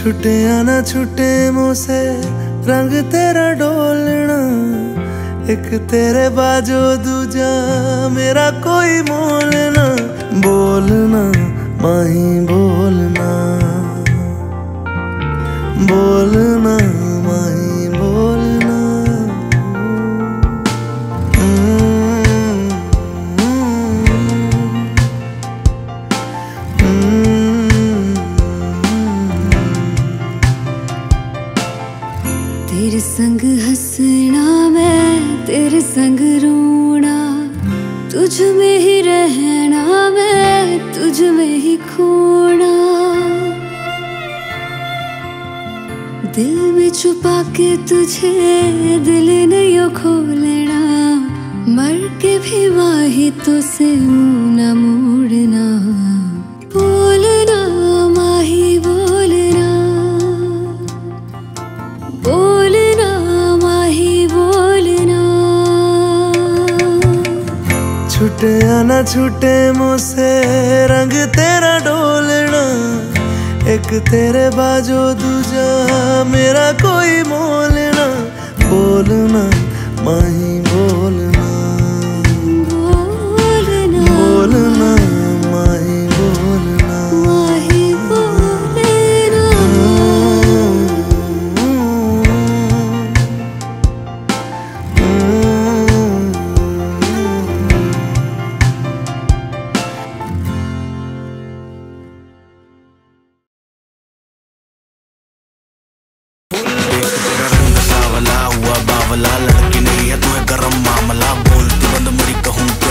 छुटे या ना छुटे मुझसे रंग तेरा डोलना, एक तेरे बाजो दूजा मेरा कोई मोल ना। बोलना माही बोलना, बोलना माही बोलना। तेरे संग हंसना मैं तेरे संग रोना, तुझ में ही रहना मैं तुझ में ही खोना। दिल में छुपा के तुझे दिल नहीं खोलना, मर के भी वाही तो से मुँह न मोड़ना। बोलना माही बोलना, बोलना माही बोलना। छुटे या ना छुटे मुझसे रंग तेरा डोलना, एक तेरे बाजो दूजा मेरा कोई मोल ना। बोलना माही बोलना, बोलना बोलना माही बोलना। माही बोलना। रंग सावला हुआ बावला, लड़की नहीं है तुम्हें गरम मामला। बोलती बंद मेरी कहूँ